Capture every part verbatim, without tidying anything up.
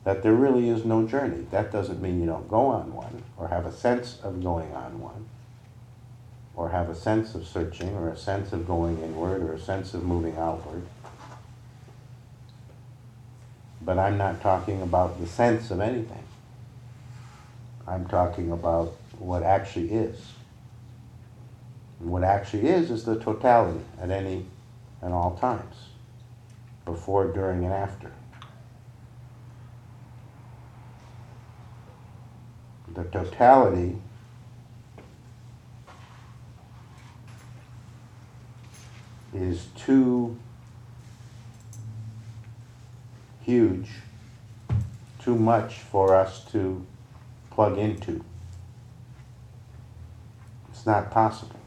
that there really is no journey. That doesn't mean you don't go on one, or have a sense of going on one, or have a sense of searching, or a sense of going inward, or a sense of moving outward. But I'm not talking about the sense of anything. I'm talking about what actually is. And what actually is is the totality at any and all times, before, during, and after. The totality is too huge, too much for us to plug into. It's not possible.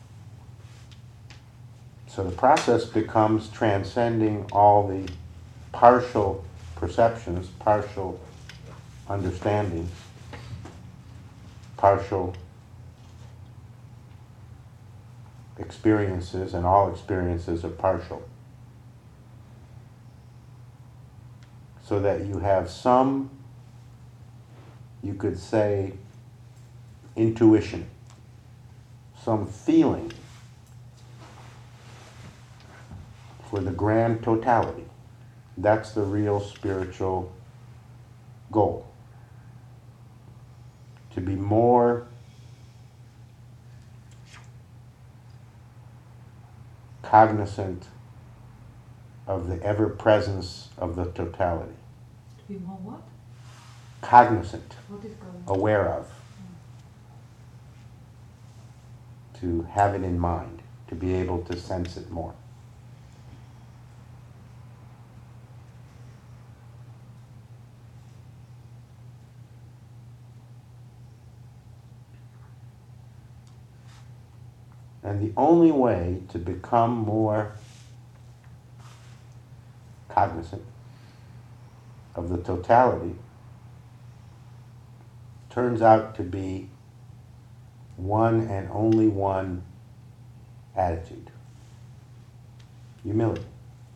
So the process becomes transcending all the partial perceptions, partial understandings, partial experiences, and all experiences are partial. So that you have some, you could say, intuition, some feeling for the grand totality. That's the real spiritual goal. To be more cognizant of the ever-presence of the totality. To be more what? Cognizant. What is going on? Aware of. Mm. To have it in mind, to be able to sense it more. And the only way to become more cognizant of the totality turns out to be one and only one attitude: humility.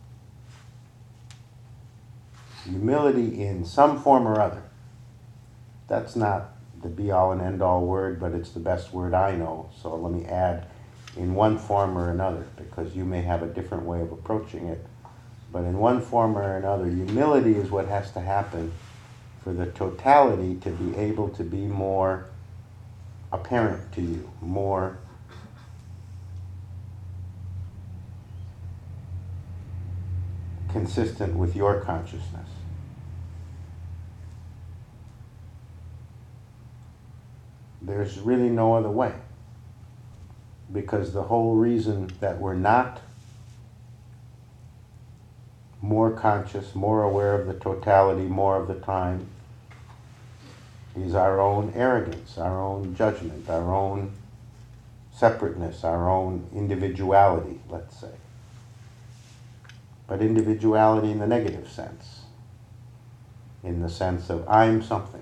Humility in some form or other. That's not the be-all and end-all word, but it's the best word I know, so let me add in one form or another, because you may have a different way of approaching it. But in one form or another, humility is what has to happen for the totality to be able to be more apparent to you, more consistent with your consciousness. There's really no other way. Because the whole reason that we're not more conscious, more aware of the totality more of the time is our own arrogance, our own judgment, our own separateness, our own individuality, let's say. But individuality in the negative sense, in the sense of I'm something.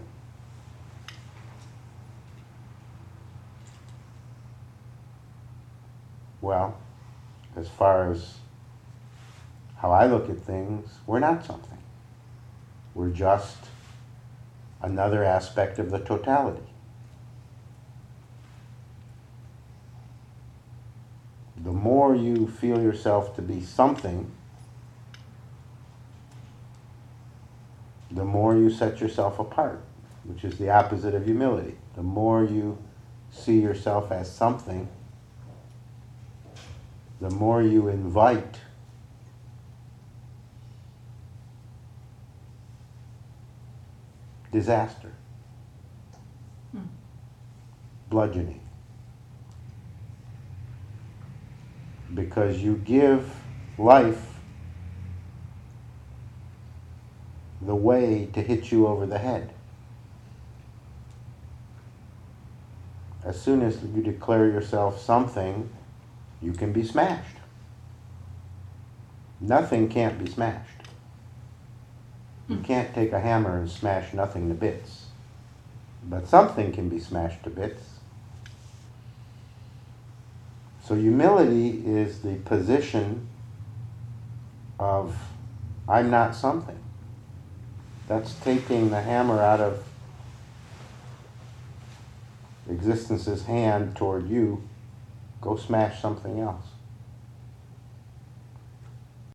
Well, as far as how I look at things, we're not something. We're just another aspect of the totality. The more you feel yourself to be something, the more you set yourself apart, which is the opposite of humility. The more you see yourself as something, the more you invite disaster, hmm. bludgeoning. Because you give life the way to hit you over the head. As soon as you declare yourself something, you can be smashed. Nothing can't be smashed. You can't take a hammer and smash nothing to bits. But something can be smashed to bits. So humility is the position of I'm not something. That's taking the hammer out of existence's hand toward you. Go smash something else.